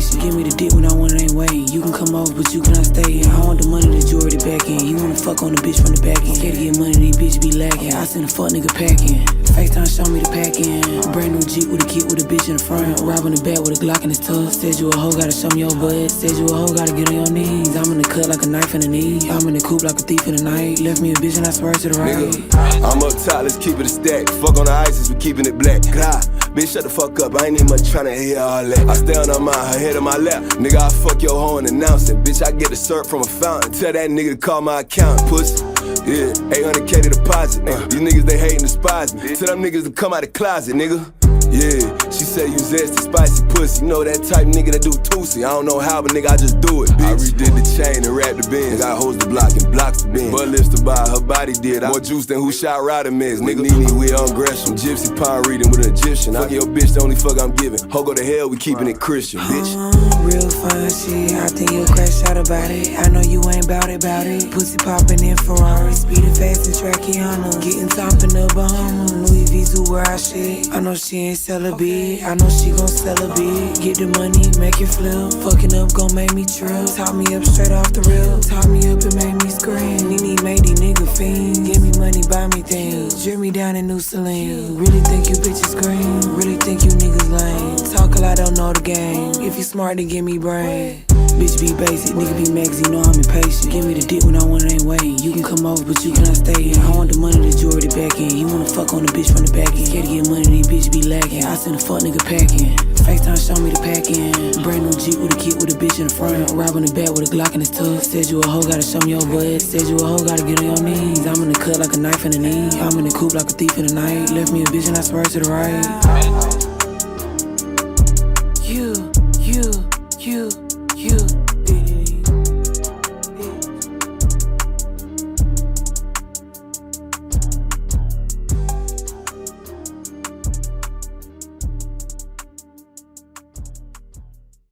patient. Give me the dick when I want it, ain't waiting. You can come over, but you cannot stay in. I want the money that you already back in. You wanna fuck on the bitch from the back end. Scared to get money, these bitches be lacking. I send a fuck nigga packing. FaceTime show me the pack in. Brand new Jeep with a kid with a bitch in the front. Robbing the back with a Glock in his tuck. Said you a hoe, gotta show me your butt. Said you a hoe, gotta get on your knees. I'm in the cut like a knife in the knee. I'm in the coop like a thief in the night. Left me a bitch and I swear to the right. Nigga, I'm up top, let's keep it a stack. Fuck on the ISIS, we keeping it black. Grah. Bitch, shut the fuck up, I ain't even much tryna hear all that. I stay on her mind, her head on my lap. Nigga, I fuck your hoe and announce it. Bitch, I get the syrup from a fountain. Tell that nigga to call my account, pussy. Yeah, 800K to deposit. These niggas, they hate and despise me. Tell them niggas to come out the closet, nigga. Yeah, she said you zesty, spicy pussy. You know that type nigga that do tootsie. I don't know how, but nigga, I just do it, bitch. I redid the chain and wrapped the bins. Got hoes to block and blocks to bend. Butt lips to buy, her body did. More juice than who shot Ryder Miz. Nigga, Nene, we on Gresham. Gypsy pine reading with an Egyptian. Fuck your bitch, the only fuck I'm giving. Ho go to hell, we keeping it Christian, bitch. Real fun shit, I think you'll crash out about it. I know you ain't bout it. Pussy poppin' in Ferrari, speeding fast in Trackiana. Getting top in the Bahamas, Louis Vuitton where I shit. I know she ain't sell a bit, I know she gon' sell a bit. Get the money, make it flip. Fucking up gon' make me trip. Top me up straight off the reel. Top me up and make me scream. Nene made these nigga fiends. Give me money, buy me things. Drip me down in New Celine. Really think you bitches green. Really think you niggas lame. Talk a lot, don't know the game. If you smart, then give me brain. Bitch be basic, nigga be max, you know I'm impatient. Give me the dick when I want it, ain't waiting. You can come over, but you cannot stay in. I want the money that you already back in. You wanna fuck on the bitch from the back end. Scared to get money, these bitches be lacking. I send a fuck nigga packing. FaceTime show me the pack in. Brand new Jeep with a kid with a bitch in the front. Robbing the back with a Glock in his tuck. Said you a hoe, gotta show me your butt. Said you a hoe, gotta get on your knees. I'm in the cut like a knife in the knee. I'm in the coop like a thief in the night. Left me a bitch and I swear to the right. You